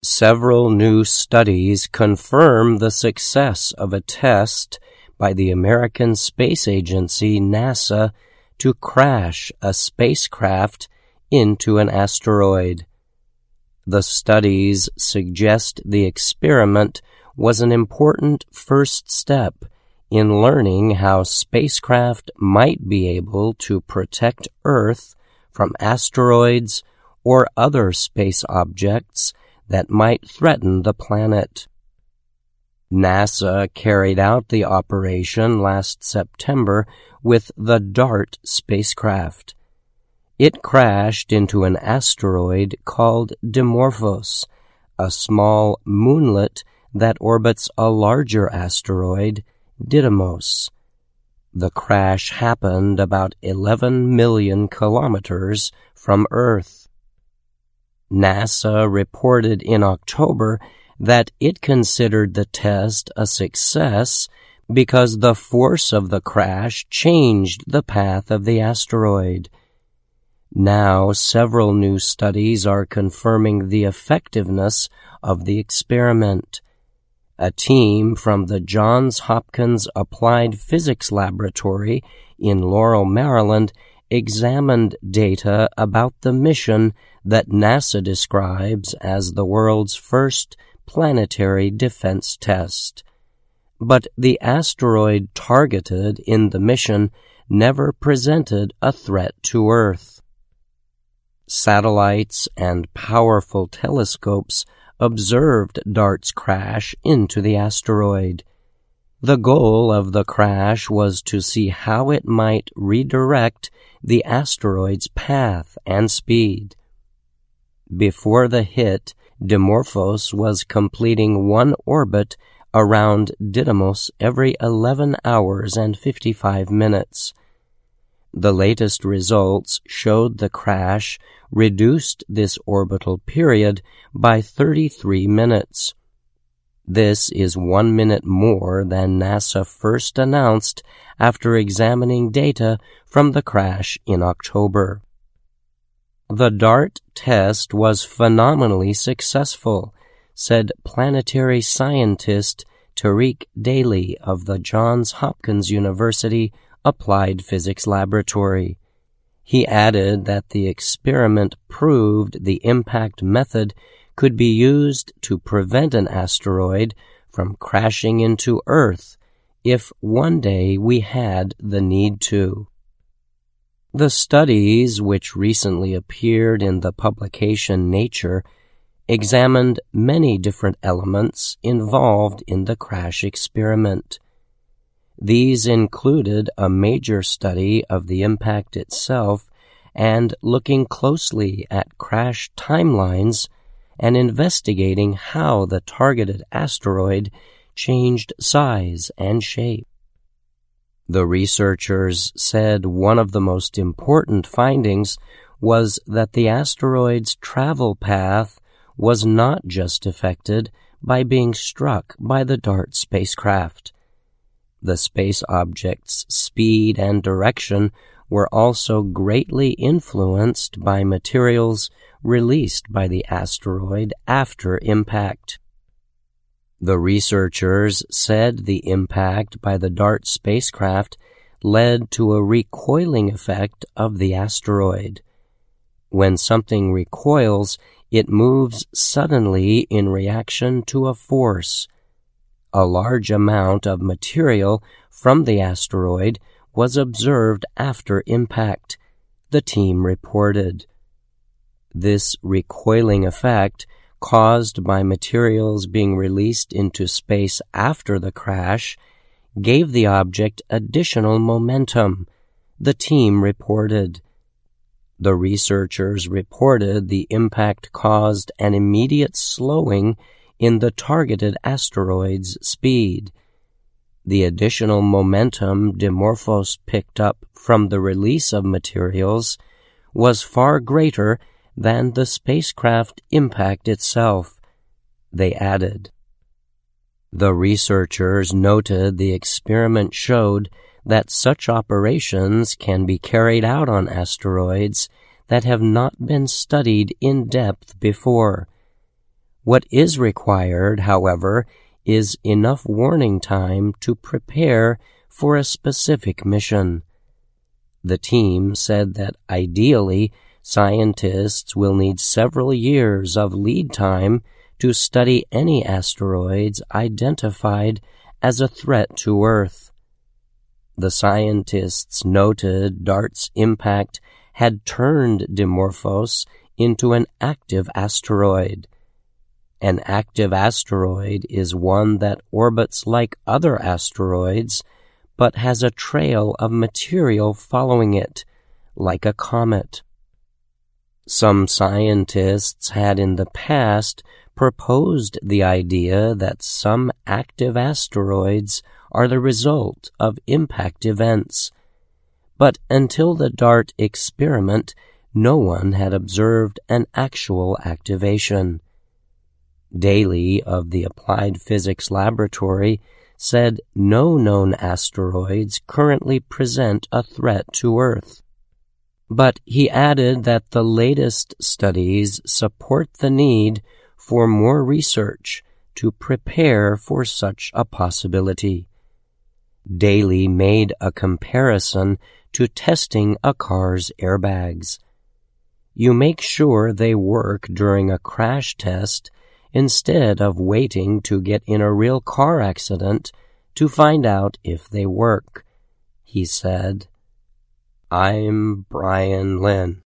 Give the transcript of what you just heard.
Several new studies confirm the success of a test by the American Space Agency, NASA, to crash a spacecraft into an asteroid. The studies suggest the experiment was an important first step in learning how spacecraft might be able to protect Earth from asteroids or other space objects that might threaten the planet. NASA carried out the operation last September with the DART spacecraft. It crashed into an asteroid called Dimorphos, a small moonlet that orbits a larger asteroid, Didymos. The crash happened about 11 million kilometers from Earth. NASA reported in October that it considered the test a success because the force of the crash changed the path of the asteroid. Now, several new studies are confirming the effectiveness of the experiment. A team from the Johns Hopkins Applied Physics Laboratory in Laurel, Maryland, examined data about the mission that NASA describes as the world's first planetary defense test. But the asteroid targeted in the mission never presented a threat to Earth. Satellites and powerful telescopes observed DART's crash into the asteroid. The goal of the crash was to see how it might redirect the asteroid's path and speed. Before the hit, Dimorphos was completing one orbit around Didymos every 11 hours and 55 minutes. The latest results showed the crash reduced this orbital period by 33 minutes. This is 1 minute more than NASA first announced after examining data from the crash in October. The DART test was phenomenally successful, said planetary scientist Tariq Daly of the Johns Hopkins University Applied Physics Laboratory. He added that the experiment proved the impact method could be used to prevent an asteroid from crashing into Earth if one day we had the need to. The studies, which recently appeared in the publication Nature, examined many different elements involved in the crash experiment. These included a major study of the impact itself and looking closely at crash timelines and investigating how the targeted asteroid changed size and shape. The researchers said one of the most important findings was that the asteroid's travel path was not just affected by being struck by the DART spacecraft. The space object's speed and direction were also greatly influenced by materials released by the asteroid after impact. The researchers said the impact by the DART spacecraft led to a recoiling effect of the asteroid. When something recoils, it moves suddenly in reaction to a force. A large amount of material from the asteroid was observed after impact, the team reported. This recoiling effect, caused by materials being released into space after the crash, gave the object additional momentum, the team reported. The researchers reported the impact caused an immediate slowing in the targeted asteroid's speed. The additional momentum Dimorphos picked up from the release of materials was far greater than the spacecraft impact itself, they added. The researchers noted the experiment showed that such operations can be carried out on asteroids that have not been studied in depth before. What is required, however, is enough warning time to prepare for a specific mission. The team said that ideally, scientists will need several years of lead time to study any asteroids identified as a threat to Earth. The scientists noted DART's impact had turned Dimorphos into an active asteroid. An active asteroid is one that orbits like other asteroids, but has a trail of material following it, like a comet. Some scientists had in the past proposed the idea that some active asteroids are the result of impact events, but until the DART experiment, no one had observed an actual activation. Daly of the Applied Physics Laboratory said no known asteroids currently present a threat to Earth. But he added that the latest studies support the need for more research to prepare for such a possibility. Daly made a comparison to testing a car's airbags. You make sure they work during a crash test instead of waiting to get in a real car accident to find out if they work, he said. I'm Brian Lynn.